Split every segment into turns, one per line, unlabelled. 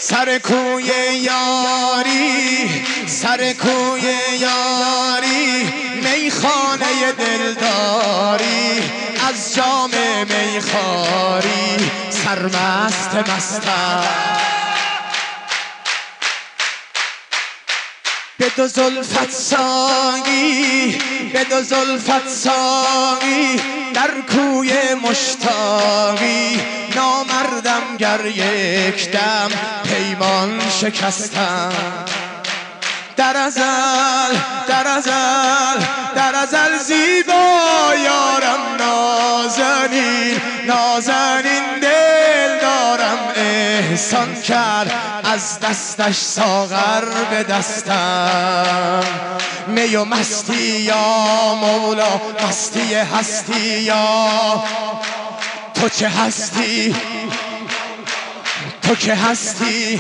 سر کوی یاری، سر کوی یاری، میخانه دلداری، از جام میخواری سرمست مستم. به دو زلفت ساقی، به دو زلفت ساقی، در کوی مشتاقی، نامردم گر یک دم پیمان شکستم. در ازل، در ازل، در ازل زیبا یارم نازنین، نازنین دل دارم احسان کرد از دستش ساغر به دستم. می و مستی یا مولا، مستی هستی یا تو چه هستی، تو که هستی.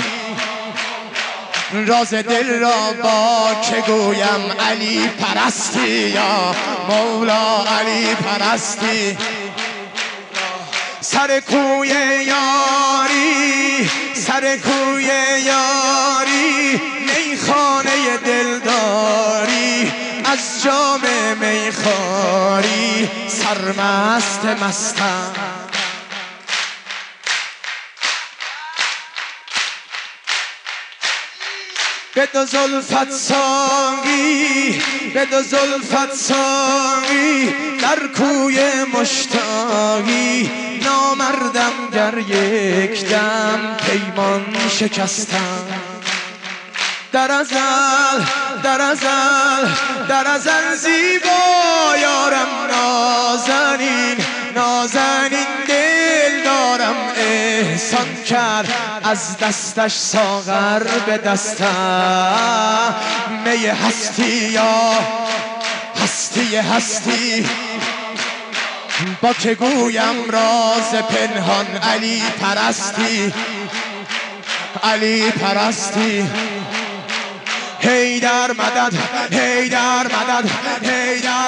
راز دل را با که گویم، علی پرستی یا مولا علی پرستی. سر کوی یاری، سر کوی یاری، میخانه دلداری، از جام میخواری سرمست مستم. به دو زلفت ساقی، به دو زلفت ساقی، در کوی مشتاقی، نامردم گر یک دم پیمان شکستم. در ازل، در ازل، در ازل زیبا یارم نازنین، نازنین دل دارم احسان کرد از دستش ساغر به دستم. می هستی یا هستی هستی، با که گویم راز پنهان، علی پرستی، علی پرستی. هیدر مدد، هیدر مدد، هیدر